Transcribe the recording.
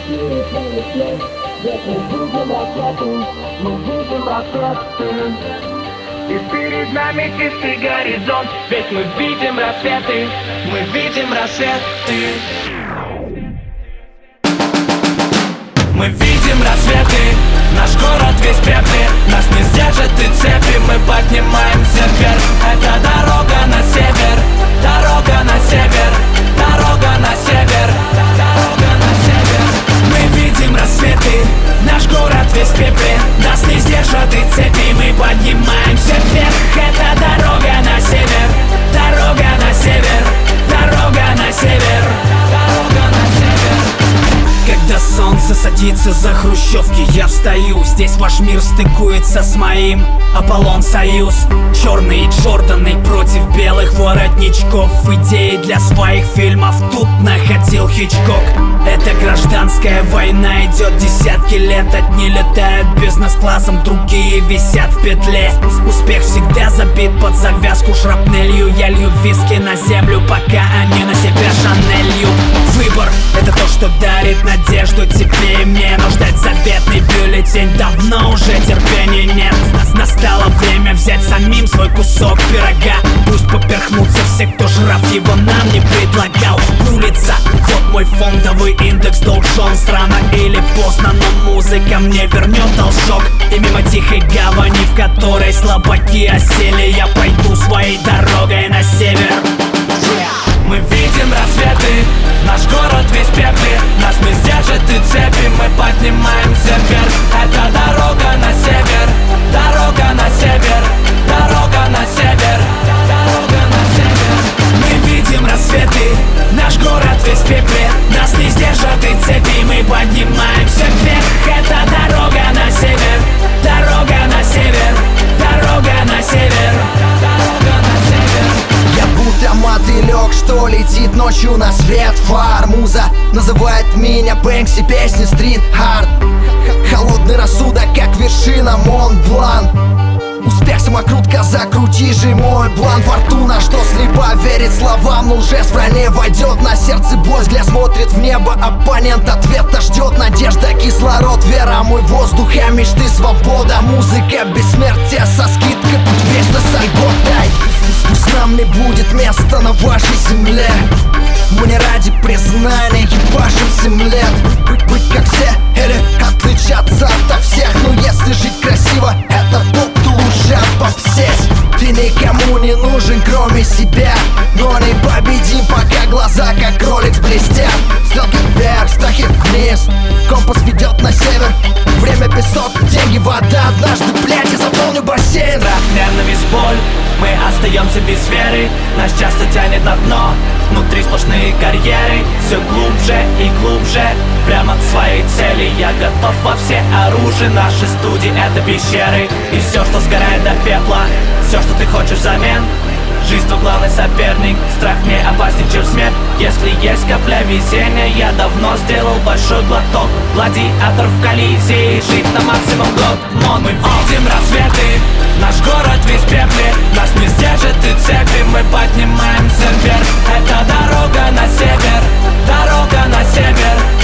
И перед нами чистый горизонт, ведь мы видим рассветы, мы видим рассветы. Мы видим рассветы, наш город весь пепли, нас не сдержат и цепи, мы поднимаемся вверх. Это дорога на север, дорога на север, дорога на север, дорога на север. Мы видим рассветы, наш город весь пепли, нас не сдержат и цепи, мы поднимаемся вверх. Это дорога на север, дорога на север, дорога на север, дорога на север. Когда солнце садится за хрущевки, я встаю. Здесь ваш мир стыкуется с моим. Аполлон Союз, черные Джорданы против белых воротничков. Идеи для своих фильмов тут находил Хичкок. Эта гражданская война идет десятки лет. Одни летают бизнес-классом, другие висят в петле. Успех всегда забит под завязку шрапнелью. Я лью виски на землю, пока они на себя Шанелью. Выбор — это то, что дарит надежду тебе и мне. Но ждать заветный бюллетень давно уже терпения нет. Настало время взять самим свой кусок пирога. Пусть поперхнутся все, кто жрав его нам не предлагал. Улица, вот мой фондовый индекс Dow Jones. Рано или поздно, но музыка мне вернет должок. И мимо тихой гавани, в которой слабаки осели, я пойду своей дорогой на север. Мы видим рассветы, наш город весь пепли, нас не сдержат и цепи, мы поднимаемся вверх. Это дорога на север, дорога на север, дорога на север, дорога на север. Мы видим рассветы, наш город весь пепли, нас не сдержат и цепи, мы поднимаемся вверх. Это дорога на север, дорога на север, дорога на север, дорога на север. Я будто мотылек, что летит ночью на свет фар. Муза называет меня Бэнкси, песни стрит-арт. Холодный рассудок, как вершина Монблан. Успех самокрутка, закрути же мой план. Фортуна, что слепо верит словам, но лжец в броне войдет. На сердце боль, взгляд смотрит в небо, оппонент ответа ждет. Надежда, кислород, вера, мой воздух, а мечты свобода. Музыка, бессмертие со скидкой, путь вечно с Альготой. Пусть нам не будет места на вашей земле. Мы не ради признания ебашим 7 лет. Быть как все или отличаться ото всех. Но если жить красиво, это поп, то лучше попсеть. Ты никому не нужен, кроме себя. Но не победим, пока глаза как кролик блестят. Стрелки вверх, страхи вниз, компас ведет на север. Время песок, деньги, вода. Однажды, блядь, я заполню бассейн. Страх, ненависть, боль, мы остаемся без веры. Нас часто тянет на дно, внутри сплошные карьеры. Все глубже и глубже, прямо к своей цели. Я готов во все оружия, наши студии это пещеры. И все, что сгорает до пепла, все, что ты хочешь взамен. Жизнь твой главный соперник, страх не опаснее, чем смерть. Если есть капля везения, я давно сделал большой глоток. Гладиатор в коллизии, жить на максимум год. Но мы видим рассветы, наш город весь пепли, нас не сдержат и цепи, мы поднимаемся вверх. Это дорога на север, дорога на север,